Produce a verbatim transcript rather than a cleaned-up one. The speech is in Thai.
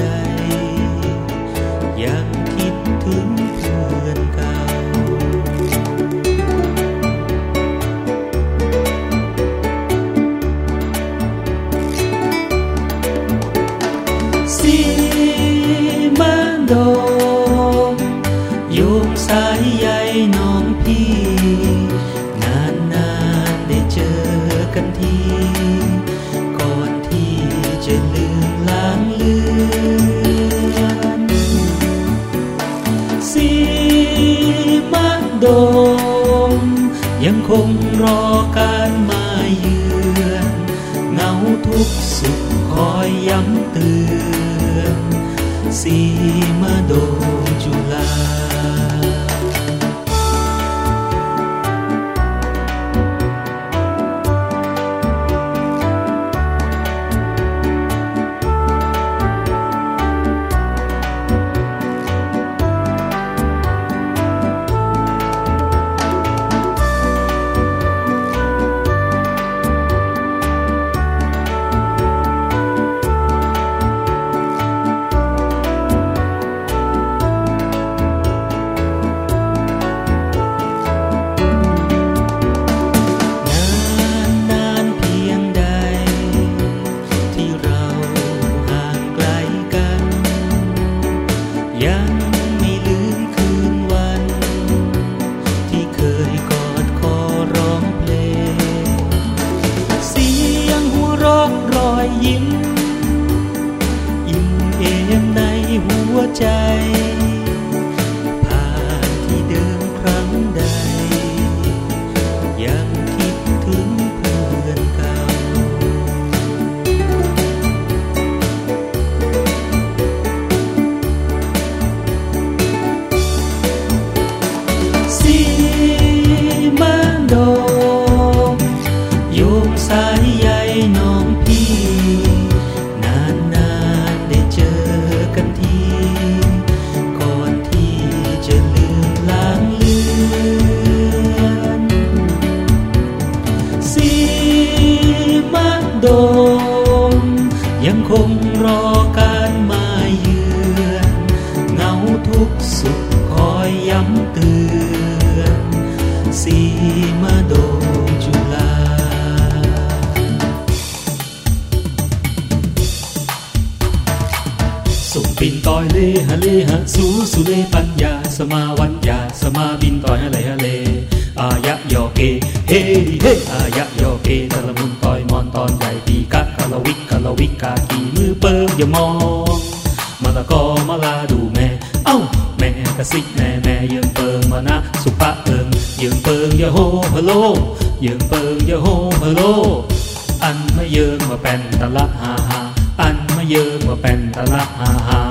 ยังคิดถึงเพื่อนเก่าสีบ้านโดมโยงสายใยน้องพี่นานๆได้เจอกันทีก่อนที่จะลืมล้างเลือนสีบ้านโดมยังคงรอการมาเยือนเงาทุกสุขคอยย้ำเตือนสีมาโดมจุฬายังไม่ลืมคืนวันที่เคยกอดคอร้องเพลงเสียงหัวเราะรอยยิ้มอิ่มเอมในหัวใจผ่านที่เดิมครั้งใดยังคิดถึงเพื่อนเก่าโดมโยงสายใยน้องพี่นานๆได้เจอกันทีก่อนที่จะลืมล้างเลือนสีบ้านโดมยังคงรอการมาเยือนเงาทุกสุขคอยย้ำเตือนสีมาโดมจุฬาส่งปิ่นต่อยเลฮะเลฮะสูสุเลปัญญาสมาวัญญาสมาบินต่อยฮะเลฮะเลอายะยอเกเฮเฮอายะยอเกตะละมุนต่อยมอนตอนใหญ่ปีกะกะละวิกกะละวิกกากีมือเปิงอย่ามองมะละกอมะลาดูแม่เอ้าแม่กะซิกแม่แม่ยืมเปิงมานะสุปะเปิงยืมเปิงยะโฮพะโลยืมเปิงยะโฮพะโลอันมาเยิงมาเป็นตะละฮาฮาอันมาเยิงมาเป็นตะละฮาฮา